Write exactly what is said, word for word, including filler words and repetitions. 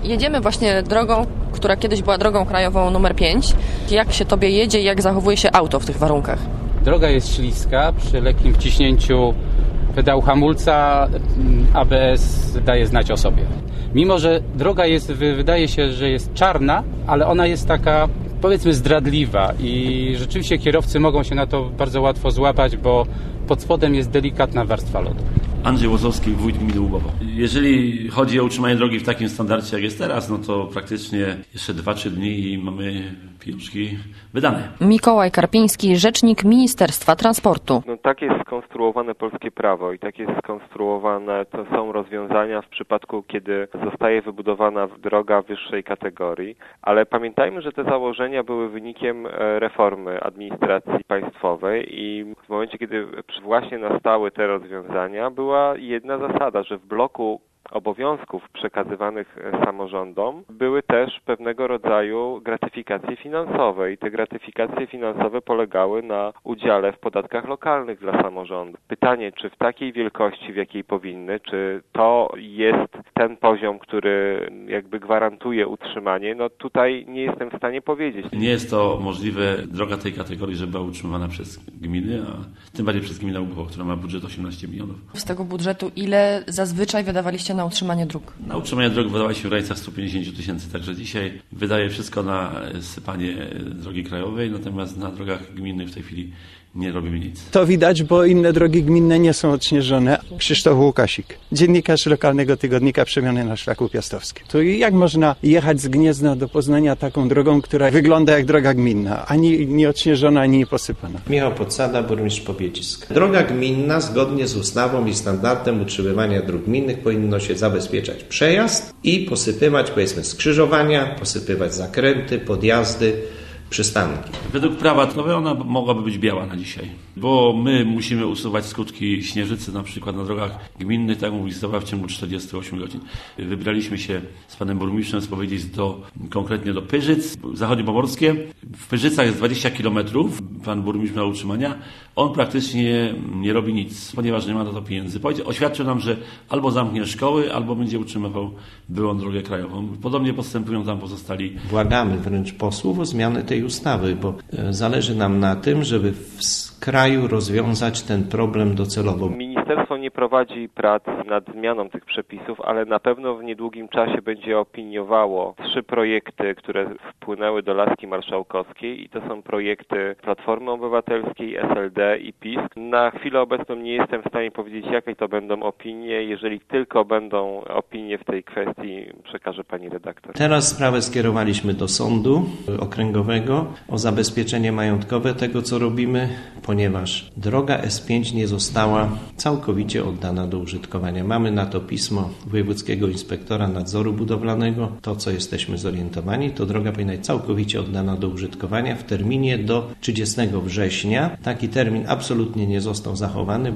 Jedziemy właśnie drogą, która kiedyś była drogą krajową numer pięć. Jak się tobie jedzie i jak zachowuje się auto w tych warunkach? Droga jest śliska, przy lekkim wciśnięciu pedału hamulca A B S daje znać o sobie. Mimo że droga jest, wydaje się, że jest czarna, ale ona jest taka, powiedzmy, zdradliwa i rzeczywiście kierowcy mogą się na to bardzo łatwo złapać, bo pod spodem jest delikatna warstwa lodu. Andrzej Łozowski, wójt gminy Łubowo. Jeżeli chodzi o utrzymanie drogi w takim standardzie, jak jest teraz, no to praktycznie jeszcze dwa trzy dni i mamy pieniążki wydane. Mikołaj Karpiński, rzecznik Ministerstwa Transportu. No, tak jest skonstruowane polskie prawo i tak jest skonstruowane, to są rozwiązania w przypadku, kiedy zostaje wybudowana droga wyższej kategorii, ale pamiętajmy, że te założenia były wynikiem reformy administracji państwowej i w momencie, kiedy właśnie nastały te rozwiązania, była jedna zasada, że w bloku obowiązków przekazywanych samorządom były też pewnego rodzaju gratyfikacje finansowe i te gratyfikacje finansowe polegały na udziale w podatkach lokalnych dla samorządu. Pytanie, czy w takiej wielkości, w jakiej powinny, czy to jest ten poziom, który jakby gwarantuje utrzymanie, no tutaj nie jestem w stanie powiedzieć. Nie jest to możliwe, droga tej kategorii, żeby była utrzymywana przez gminy, a tym bardziej przez gminę Łubowo, która ma budżet osiemnaście milionów. Z tego budżetu ile zazwyczaj wydawaliście na utrzymanie dróg? Na utrzymanie dróg wydawało się w granicach sto pięćdziesiąt tysięcy, także dzisiaj wydaje wszystko na sypanie drogi krajowej, natomiast na drogach gminnych w tej chwili nie robimy nic. To widać, bo inne drogi gminne nie są odśnieżone. Krzysztof Łukasik, dziennikarz lokalnego tygodnika Przemiany na Szlaku Piastowskim. To jak można jechać z Gniezna do Poznania taką drogą, która wygląda jak droga gminna, ani nie odśnieżona, ani nie posypana? Michał Podsada, burmistrz Pobiecisk. Droga gminna zgodnie z ustawą i standardem utrzymywania dróg gminnych powinno się zabezpieczać przejazd i posypywać, powiedzmy, skrzyżowania, posypywać zakręty, podjazdy, przystanki. Według prawa to ona mogłaby być biała na dzisiaj, bo my musimy usuwać skutki śnieżycy na przykład na drogach gminnych, tak jak mówi ustawa, w ciągu czterdziestu ośmiu godzin. Wybraliśmy się z panem burmistrzem spowiedzieć do, konkretnie do Pyrzyc, zachodniopomorskie. W Pyrzycach jest dwadzieścia kilometrów, pan burmistrz miał utrzymania. On praktycznie nie robi nic, ponieważ nie ma na to pieniędzy. Oświadczył nam, że albo zamknie szkoły, albo będzie utrzymywał byłą drogę krajową. Podobnie postępują tam pozostali. Błagamy wręcz posłów o zmianę tej ustawy, bo zależy nam na tym, żeby w kraju rozwiązać ten problem docelowo. Ministerstwo nie prowadzi prac nad zmianą tych przepisów, ale na pewno w niedługim czasie będzie opiniowało trzy projekty, które wpłynęły do laski marszałkowskiej i to są projekty Platformy Obywatelskiej, S L D i PiS. Na chwilę obecną nie jestem w stanie powiedzieć, jakie to będą opinie. Jeżeli tylko będą opinie w tej kwestii, przekażę pani redaktor. Teraz sprawę skierowaliśmy do sądu okręgowego o zabezpieczenie majątkowe tego, co robimy, ponieważ droga S pięć nie została całkowicie oddana do użytkowania. Mamy na to pismo Wojewódzkiego Inspektora Nadzoru Budowlanego. To, co jesteśmy zorientowani, to droga powinna być całkowicie oddana do użytkowania w terminie do trzydziestego września. Taki termin absolutnie nie został zachowany.